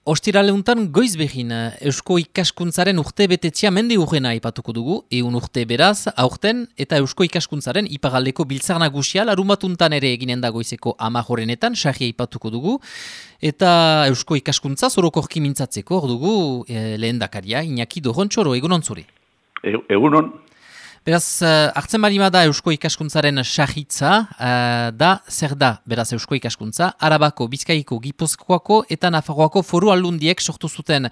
Ostiraleuntan goiz behin Eusko Ikaskuntzaren urte betetzia mendi urrena aipatuko dugu, 100 urte beraz, aurten eta Eusko Ikaskuntzaren ipagaldeko biltzar nagusia larumatuntan ere eginen da goizeko 10 horrenetan, sarri aipatuko dugu, eta Eusko Ikaskuntza zorokorki mintzatzeko hor dugu lehendakaria Iñaki Dorrontxoro, egunon zure. Egunon. Beraz, hartzen barima da Eusko Ikaskuntzaren sarritza, zer da, beraz Eusko Ikaskuntza, Arabako, Bizkaiko, Gipuzkoako eta Nafarroako foru aldundiek sortu zuten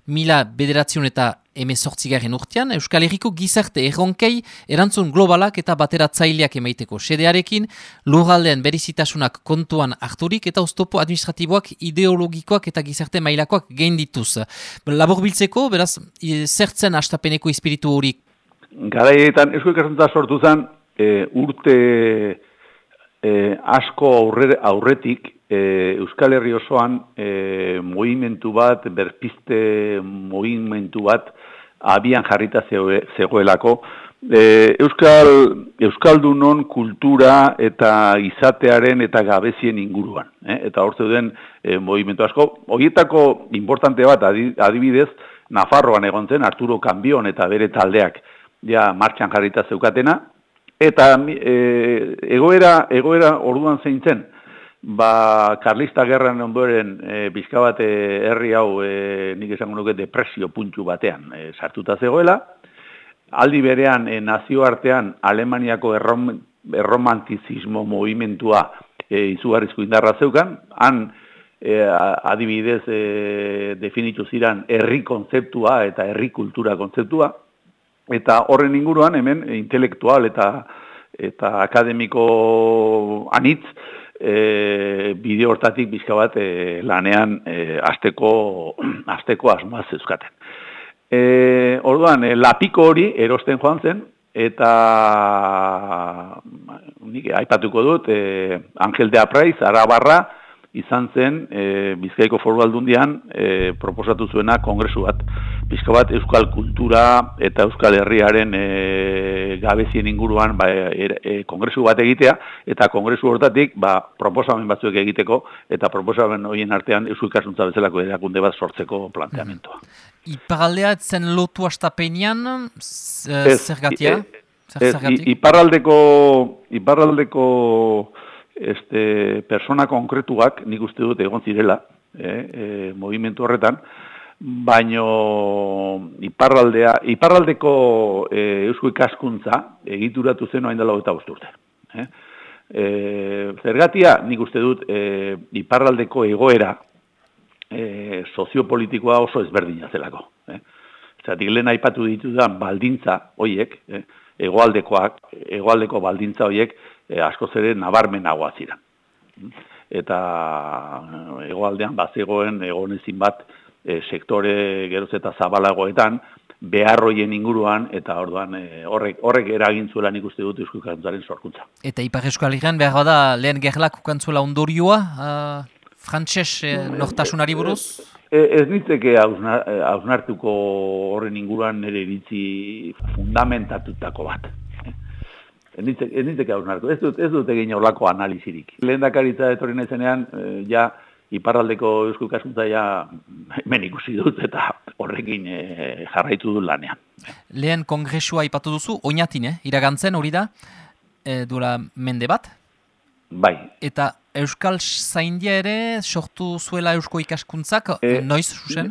1918 urtean, Euskal Herriko gizarte erronkei erantzun globalak eta bateratzaileak emaiteko sedearekin, lurraldean berizitasunak kontuan harturik eta oztopo administratiboak, ideologikoak eta gizarte mailakoak gaindituz. Labur biltzeko, beraz, zertzen hastapeneko espiritu horik? Garaietan Eusko Ikaskuntza sortu zen urte asko aurretik Euskal Herri osoan mugimendu bat, berpizte mugimendu bat abian jarrita zegoelako. Euskaldunon kultura eta izatearen eta gabezien inguruan. Eta hor zeuden mugimendu asko. Horietako importante bat adibidez, Nafarroan egon zen, Arturo Kanbion eta bere taldeak ja martxan jarrita zeukatena, eta egoera orduan zein zen, Karlista gerran ondoren pixka bat herri hau nik esango nuke depresio puntu batean sartuta zegoela, aldi berean nazioartean Alemaniako erromantizismo movimentua izugarrizko indarra zeukan, han adibidez definitu ziren herri kontzeptua eta herri kultura kontzeptua, eta horren inguruan hemen intelektual eta akademiko anitz bideo hortatik bizka bat lanean hasteko asmoaz euskaten. Orduan, lapiko hori erosten joan zen, eta nik aipatuko dut, Angel de Apraiz, Arabarra, izan zen Bizkaiko foru aldundian proposatu zuena kongresu bat. Bizka bat euskal kultura eta euskal herriaren gabezien inguruan kongresu bat egitea, eta kongresu hortatik proposamen batzuek egiteko, eta proposamen horien artean Eusko Ikaskuntza bezalako erakunde bat sortzeko planteamentua. Iparraldea zen lotu hastapenean, zergatia? Iparraldeko persona konkretuak nik uste dut egon zirela, movimentu horretan, baino iparraldeko Eusko Ikaskuntza egituratu zen orain dela 25 urte. Zergatia nik uste dut iparraldeko egoera soziopolitikoa oso ezberdina zelako. Zeratik lehen aipatu ditudan baldintza hoiek, hegoaldeko baldintza hoiek askoz ere nabarmenagoa ziren. Eta hegoaldean egon ezin bat sektore geroz eta zabalagoetan, beharroien inguruan, eta orduan horrek eragin zuela nik uste dut Eusko Ikaskuntzaren sorkuntza. Eta Ipar Euskal Herrian behar bada lehen gerlak ukantzuela ondorioa, frantses nortasunari buruz? Ez nitzeke hausnartuko horren inguruan nire iritzi fundamentatutako bat. Ez nitzeke hausnartu, ez dut egin horlako analizirik. Lehendakaritza etorri naizenean, ja iparraldeko Eusko Ikaskuntza hemen ikusi dut eta horrekin jarraitu dut lanean. Lehen kongresua aipatu duzu, oinatin, iragantzen hori da, duela mende bat? Bai. Eta Euskal Zaindia ere sortu zuela Eusko Ikaskuntzak, noiz, zuzen?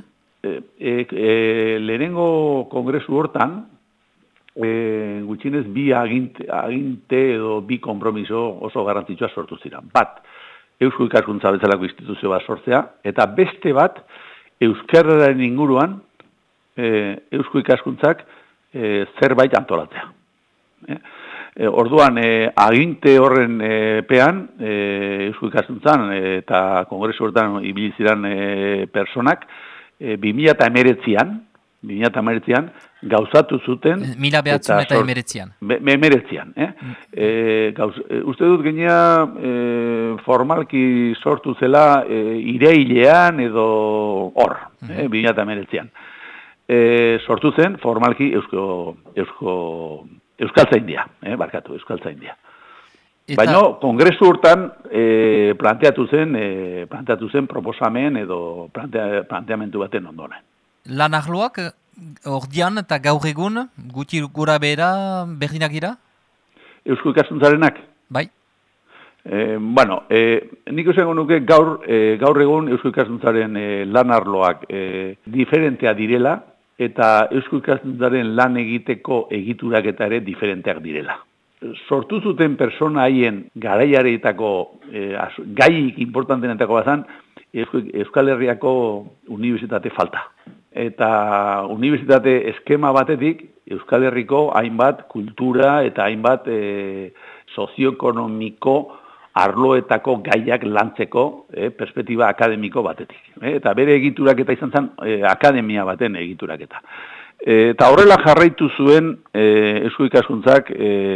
Lehenengo kongresu hortan, gutxinez bi aginte edo bi konpromiso oso garrantzitsua sortu ziren. Bat, Eusko Ikaskuntza bezalako instituzio bat sortzea, eta beste bat, euskararen inguruan Eusko Ikaskuntzak zerbait antolatzea. Orduan, aginte horren pean, Eusko Ikaskuntzan eta kongresu horretan ibili ziren personak, 2019an gauzatu zuten... 1919an. Uste dut genea formalki sortu zela irailean edo hor, 2019an. Sortu zen formalki Euskaltzaindia, Euskaltzaindia. Baina kongresu hortan planteatu zen proposamen edo planteamentu baten ondoren. Lan arloak, ordian eta gaur egun, guti gura behera berdinak dira? Eusko ikaskuntzarenak? Bai. Nik esango nuke gaur egun Eusko ikaskuntzaren lan arloak diferentea direla, eta Eusko ikaskuntzaren lan egiteko egiturak eta ere diferenteak direla. Sortu zuten persona haien garaiareetako gaik importantenetako bazan Euskal Herriako unibertsitate falta. Eta unibertsitate eskema batetik Euskal Herriko hainbat kultura eta hainbat sozioekonomiko arloetako gaiak lantzeko perspektiba akademiko batetik. Eta bere egiturak eta izan zen akademia baten egiturak eta. Eta horrela jarraitu zuen Eusko ikaskuntzak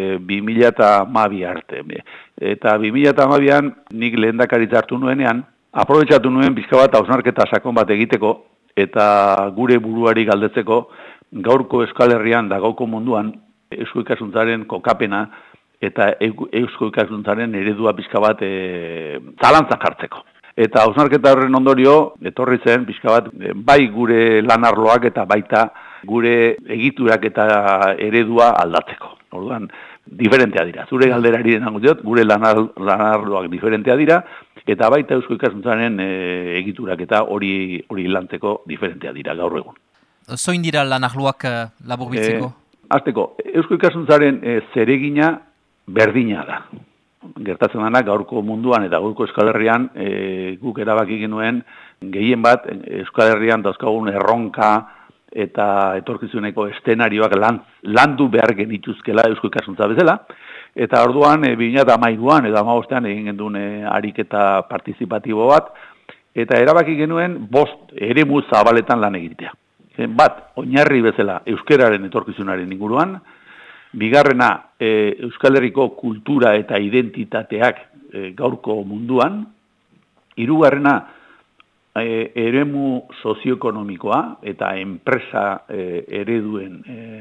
2012 arte. Eta 2012an nik lehendakaritza hartu nuenean, aprobetxatu nuen pixka bat hausnarketa sakon bat egiteko, eta gure buruari galdetzeko gaurko Euskal Herrian da gaurko munduan Eusko ikaskuntzaren kokapena eta Eusko ikaskuntzaren eredua pixka bat zalantzan jartzeko. Eta hausnarketa horren ondorio, etorri zen pixka bat, bai gure lanarloak eta baita gure egiturak eta eredua aldatzeko. Orduan, diferentea dira. Zure galderari denango diot, gure lanarloak diferentea dira, eta baita Eusko ikaskuntzaren egiturak eta hori lantzeko diferentea dira gaur egun. Zoin dira lanarloak laburbiltzeko? Hasteko, Eusko ikaskuntzaren zeregina berdina da. Gertatzen dena gaurko munduan eta gaurko Euskal Herrian guk erabaki genuen gehien bat Euskal Herrian dauzkagun erronka eta etorkizuneko estenarioak landu behar genituzkela Eusko ikaskuntza bezala. Eta orduan 2013an eta 2015an egin genuen ariketa partizipatibo bat eta erabaki genuen 5 eremu zabaletan lan egitea. Bat, oinarri bezala euskararen etorkizunaren inguruan, bigarrena, Euskal Herriko kultura eta identitateak gaurko munduan. Hirugarrena, eremu sozioekonomikoa eta enpresa ereduen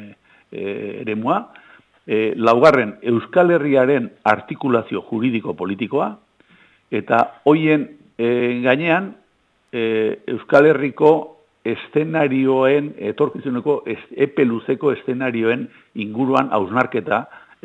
eremua. Laugarren, Euskal Herriaren artikulazio juridiko-politikoa. Eta hoien gainean, Euskal Herriko estenarioen, etorkizuneko epe luzeko estenarioen inguruan hausnarketa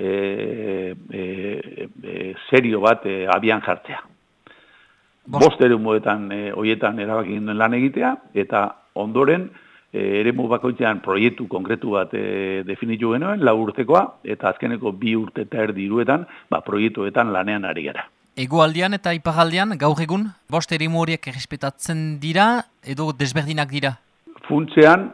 serio bat abian jartzea. 5 eremuetan hoietan erabaki duen lan egitea, eta ondoren eremu bakoitzean proiektu konkretu bat definitu genuen, 4 urtekoa, eta azkeneko 2 urte eta erdi hiruetan proiektuetan lanean ari gara. Hegoaldean eta iparraldean gaur egun 5 eremu horiek errespetatzen dira edo desberdinak dira? Funtsean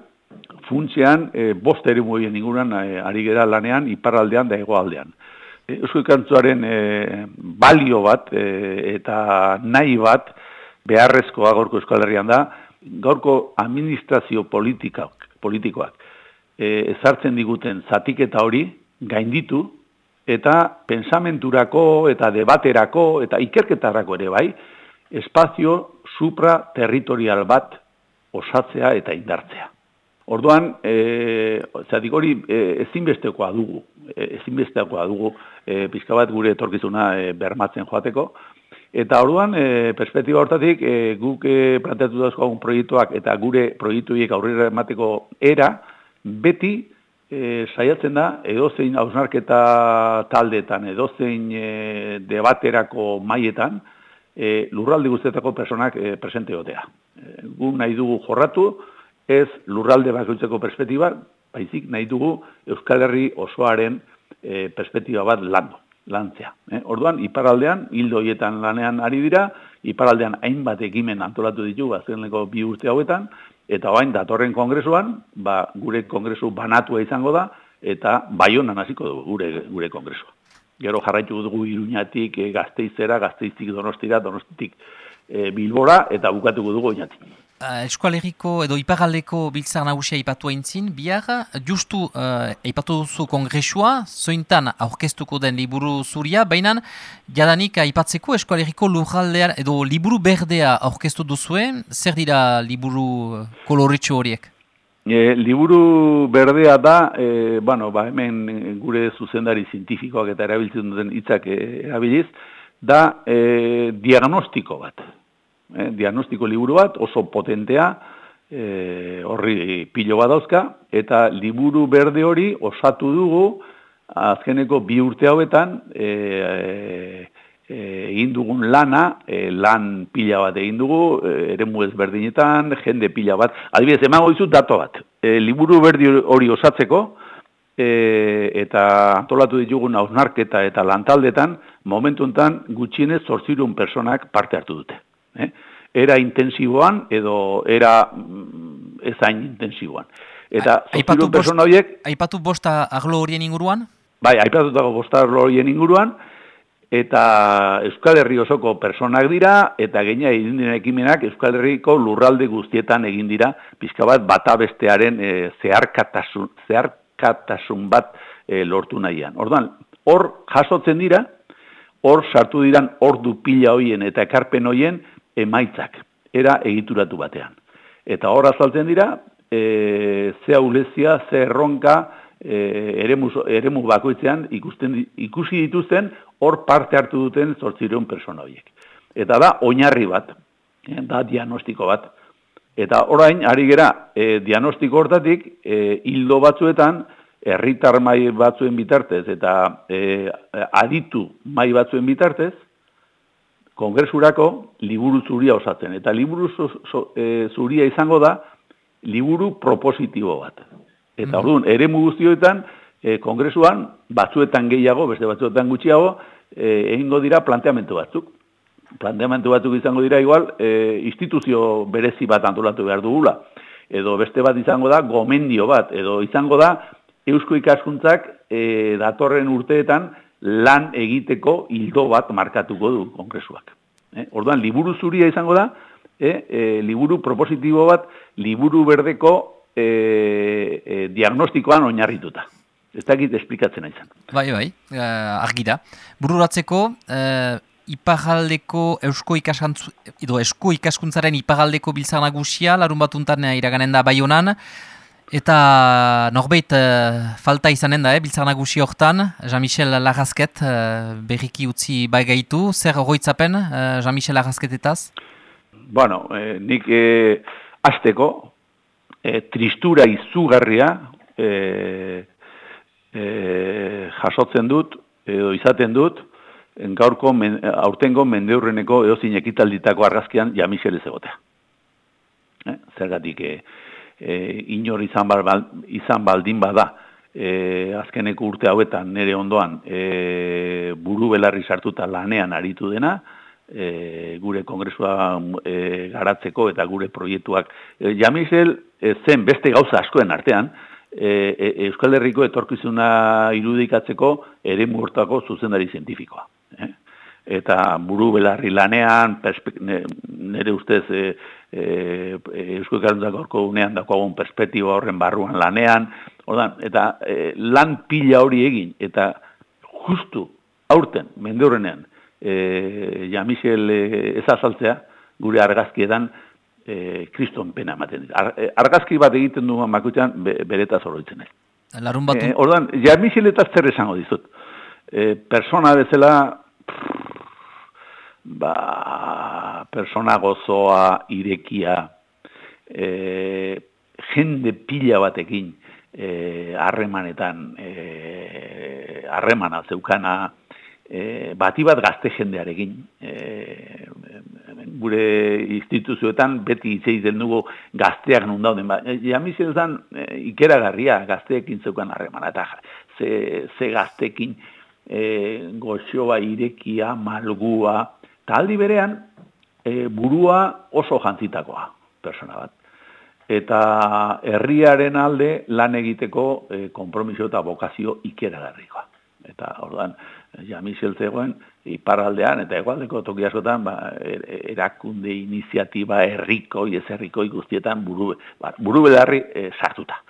5 eremu horien inguruan ari gara lanean iparraldean da hegoaldean. Eusko ikaskuntzaren balio bat eta nahi bat beharrezkoa gaurko Euskal Herrian da, gaurko administrazio politikoak ezartzen diguten zatiketa hori gainditu, eta pensamenturako, eta debaterako, eta ikerketarako ere bai, espazio supraterritorial bat osatzea eta indartzea. Orduan, zatik hori ezinbestekoa dugu, pixka bat gure etorkizuna bermatzen joateko, eta orduan, perspektiba hortatik, guk planteatu dauzkoagun proiektuak eta gure proiektuiek aurrera emateko era, beti, saiatzen da, edozein hausnarketa taldeetan, edozein debaterako maietan, lurralde guztietako personak presente egotea. Gu nahi dugu jorratu, ez lurralde bakoitzeko perspektiba, baizik nahi dugu Euskal Herri osoaren perspektiba bat lantzea. Orduan, iparraldean, hildo horietan lanean ari dira, iparraldean hainbat ekimen antolatu ditu, azkeneko 2 urte hauetan, eta orain datorren kongresuan, gure kongresu banatua izango da, eta Baionan hasiko dugu gure kongresua. Gero jarraitu dugu Iruñatik Gasteizera, Gasteiztik Donostira, Donostitik Bilbora, eta bukatuko dugu Oñatik. Euskal Herriko edo iparraldeko biltzar nagusia aipatu aintzin, bihar, justu aipatu duzu kongresua, zointan aurkeztuko den liburu zuria, baina jadanik aipatzeko Euskal Herriko lurraldean edo liburu berdea aurkeztu duzuen, zer dira liburu koloritxo horiek? Liburu berdea da, hemen gure zuzendari zientifikoak eta erabiltzen duten hitzak erabiliz, da diagnostiko bat. Diagnostiko liburu bat oso potentea, horri pilo bat dauzka, eta liburu berde hori osatu dugu azkeneko 2 urte hauetan egin dugun lana, lan pila bat egin dugu, eremu ezberdinetan, jende pila bat. Adibidez, emango dizut dato bat. Liburu berdi hori osatzeko, eta antolatu ditugun hausnarketa eta lantaldetan, momentu enten gutxienez 800 personak parte hartu dute. Era intensiboan edo era ezain intensiboan. Eta 800 persona horiek... Aipatu bosta arlo horien inguruan? Bai, aipatutako bosta arlo horien inguruan, eta Euskal Herri osoko personak dira, eta gaina egin dira ekimenak Euskal Herriko lurralde guztietan egin dira, pixka bat bata bestearen zeharkatasun bat lortu nahian. Orduan, hor jasotzen dira, hor sartu diran ordu pila hoien eta ekarpen hoien emaitzak, era egituratu batean. Eta hor azaltzen dira, ze aulezia, ze erronka, eremu bakoitzean ikusi dituzten hor parte hartu duten 800 persona horiek. Eta da oinarri bat, da diagnostiko bat. Eta orain ari gera diagnostiko hortatik hildo batzuetan herritar mai batzuen bitartez eta aditu mai batzuen bitartez kongresurako liburu zuria osatzen. Eta liburu zuria izango da liburu propositibo bat. Eta orduan, eremu guztioetan, kongresuan, batzuetan gehiago, beste batzuetan gutxiago, egingo dira planteamentu batzuk. Planteamentu batzuk izango dira igual, instituzio berezi bat antolatu behar dugula. Edo beste bat izango da, gomendio bat. Edo izango da, Eusko Ikaskuntzak datorren urteetan lan egiteko hildo bat markatuko du kongresuak. Orduan, liburu zuria izango da, liburu propositibo bat, liburu berdeko diagnostikoan oinarrituta. Ez dakit esplikatzen izan. Bai, argi da. Bururatzeko, iparraldeko Eusko Ikaskuntzaren iparraldeko biltzar nagusia, larun batuntan iraganen da Baionan, eta norbait falta izanen da, biltzar nagusi hortan, Jean-Michel Larrazket berriki utzi baigaitu. Zer oroitzapen Jean-Michel Larrazketetaz? Bueno, nik hasteko, tristura izugarria jasotzen dut, edo izaten dut, aurtengo mendeurreneko eozin ekitalditako argazkian Jean-Michel ez egotea. Zergatik inor izan baldin bada, azkeneko urte hauetan nire ondoan buru belarri sartuta lanean aritu dena, gure kongresua garatzeko eta gure proiektuak. Jean-Michel zen beste gauza askoen artean, Euskal Herriko etorkizuna irudikatzeko eremu hortako zuzendari zientifikoa. Eta buru belarri lanean, nire ustez Eusko Ikaskuntzako unean dagoagun perspektiba horren barruan lanean, eta lan pila hori egin, eta justu aurten, mendeurrenean, Jean-Michel ez azaltzea, gure argazkietan, kriston pena ematen dit. Argazki bat egiten du makutxan, beretaz oroitzen ez. Larun batu? Orduan, Jean-Michel eta zer esango dizut. Persona bezala, persona gozoa, irekia, jende pila batekin, harremanetan, harremana zeukana, bati bat gazte jendearekin, gure instituzioetan beti hitz egiten dugu gazteak nun dauden. Jean-Michel zen ikeragarria gazteekin zeukan harremana, eta ze gazteekin goxoa, irekia, malgua, eta aldi berean burua oso jantzitakoa persona bat. Eta herriaren alde lan egiteko konpromiso eta bokazio ikeragarrikoa. Eta orduan, Jean-Michel zegoen iparraldean eta hegoaldeko toki askotan erakunde iniziatiba herrikoi, ez herrikoi guztietan buru belarri sartuta.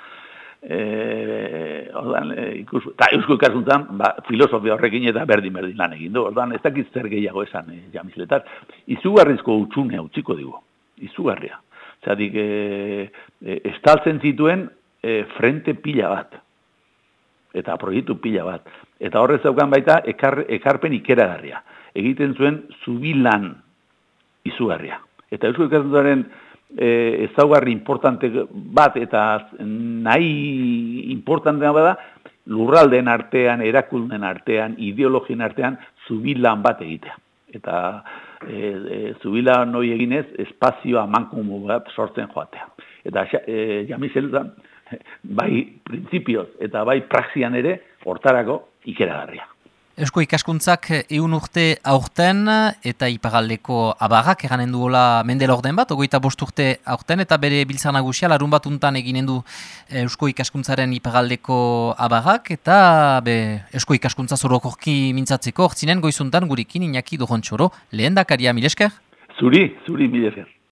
Orduan, eta Eusko Ikaskuntzan filosofia horrekin eta berdin lan egin du. Orduan, ez dakit zer gehiago esan Jean-Micheletar. Izugarrizko utxune utziko digu. Izugarria. Zatik, estaltzen zituen frente pila bat. Eta proiektu pila bat. Eta horrez zeukan baita ekarpen ikeragarria. Egiten zuen zubilan izugarria. Eta Eusko Ikaskuntzaren ezaugarri importante bat eta nahi importantea bada, lurraldeen artean, erakunden artean, ideologien artean, zubilan bat egitea. Eta zubilan hori eginez, espazioa mankomu bat sortzen joatea. Eta jamizeluzan, bai printzipioz eta bai praxian ere, hortarako ikeragarria. Eusko ikaskuntzak 100 urte aurten eta ipagaldeko abarrak eganen duela mendela orden bat, 25 urte aurten eta bere biltzar nagusia larun batuntan eginen du Eusko ikaskuntzaren ipagaldeko abarrak eta Eusko ikaskuntza zorokorki mintzatzeko hortzinen goizuntan gurekin Iñaki Dojontxoro lehendakaria, mil esker? Zuri mil esker.